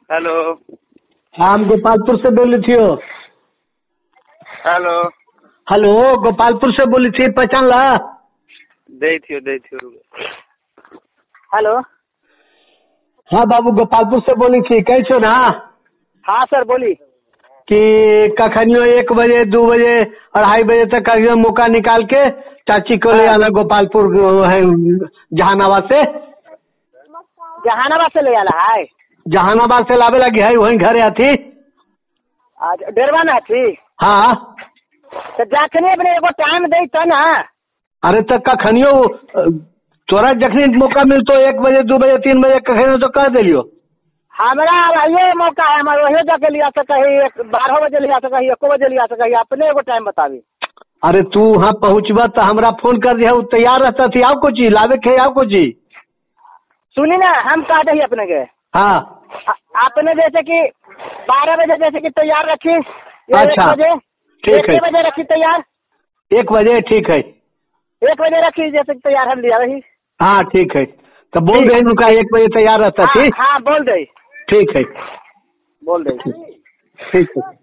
Hello. हाँ, हम गोपालपुर से बोली थी। हेलो। हेलो, गोपालपुर से बोली थी, पहचान ला? दे थियो। हेलो। हाँ बाबू, गोपालपुर से बोली थी, कैसे ना? हाँ सर बोली। कि कखनियो 1 बजे 2 बजे 2:30 बजे तक कहियो मौका निकाल के चाची को ले आना गोपालपुर है जहानाबाद से। जहानाबाद से ले आला है? जहानाबाद से लावे लगी है, वहीं घरे आती। आज डेरवा ना थी? हाँ। तो जाखने अपने एगो टाइम दे तो ना। अरे तो कखनियो तोरा जखनी मौका मिलतो 1 बजे 2 बजे 3 बजे कखनियो तो कह दिलियो। हमारा ये मौका है, हमारे वही जाके लिया सके, 12 बजे लिया सके, 1 बजे लिया सके, अपने एगो टाइम बतावी। अरे तू वहाँ पहुँचबा तो हमरा फोन कर दिया, वो तैयार रहता थी। आओ कुछ लावे के, आओ कुछ। सुनी ना, हम कह दे अपने के। हाँ, आपने जैसे कि 12 बजे जैसे कि तैयार रखी। अच्छा, 1 बजे ठीक है। 1 बजे रखी तैयार। 1 बजे ठीक है। 1 बजे रखी जैसे कि तैयार हम लिया रही। हाँ ठीक है, तो बोल दे उनका 1 बजे तैयार रहता थी। हाँ बोल दे। ठीक है, बोल दे। ठीक है।